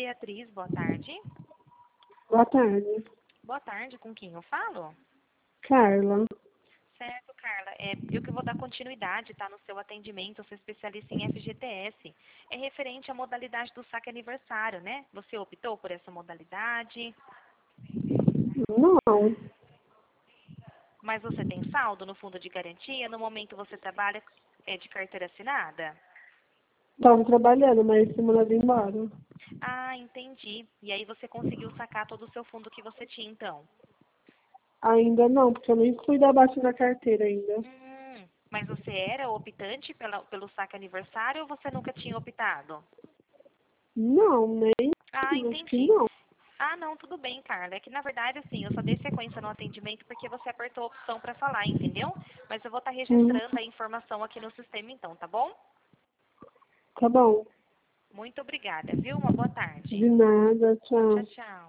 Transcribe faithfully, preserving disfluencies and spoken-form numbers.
Beatriz, boa tarde. Boa tarde. Boa tarde, com quem eu falo? Carla. Certo, Carla. É, eu que vou dar continuidade, tá, no seu atendimento, eu sou especialista em F G T S. É referente à modalidade do saque aniversário, né? Você optou por essa modalidade, Não, mas você tem saldo no fundo de garantia? No momento você trabalha é, de carteira assinada? estava trabalhando, mas esse mandado embora. Ah, entendi. E aí você conseguiu sacar todo o seu fundo que você tinha, então? Ainda não, porque eu nem fui dar baixa na carteira ainda. Hum, mas você era optante pela, pelo saque aniversário ou você nunca tinha optado? Não, nem. Ah, Acho que entendi. não. Ah, não, tudo bem, Carla. É que na verdade, assim, eu só dei sequência no atendimento porque você apertou a opção para falar, entendeu? Mas eu vou estar Hum, registrando a informação aqui no sistema, então, tá bom? tá bom. Muito obrigada, viu? Uma boa tarde. De nada, Tchau, tchau. tchau.